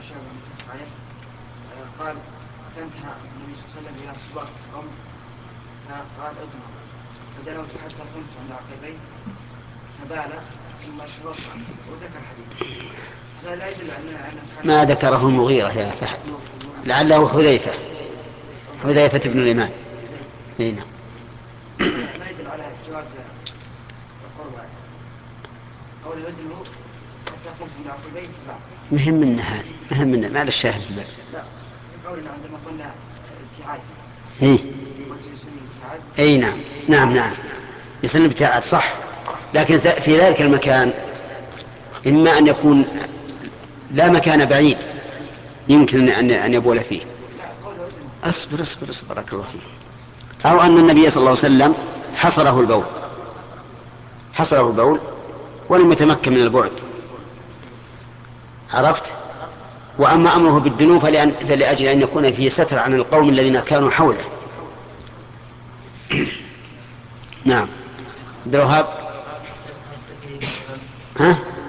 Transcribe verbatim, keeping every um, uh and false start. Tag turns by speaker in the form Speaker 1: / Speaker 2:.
Speaker 1: الشعب المتفق عليه قال فانتهى النبي صلى الله عليه وسلم إلى سباط القوم فقال ادنوا فدنوت حتى قمت عند عقبيه فبال ثم توضأ وذكر الحديث. هذا لا يدل أن
Speaker 2: ما ذكره المغيرة يا فهد، لعله حذيفة حذيفة بن اليمان. هنا
Speaker 1: ما يدل على جواز القربة قول ادنوا حتى قمت عند عقبيه فبال.
Speaker 2: مهم منا هذه مهم منا ما الشاهد في
Speaker 1: لا قولنا عندما قلنا ابتعاد
Speaker 2: إيه؟
Speaker 1: ابتعاد
Speaker 2: أي نعم نعم نعم يسلم ابتعاد صح، لكن في ذلك المكان إما أن يكون لا مكان بعيد يمكن أن أن يبول فيه. أصبر أصبر أصبر بارك الله فيك. أو أن النبي صلى الله عليه وسلم حصره البول حصره البول ولم يتمكن من البعد، عرفت؟ وأما أمره بالدنو فلأن فلأجل أن يكون فيه ستر عن القوم الذين كانوا حوله. نعم عبد الوهاب. ها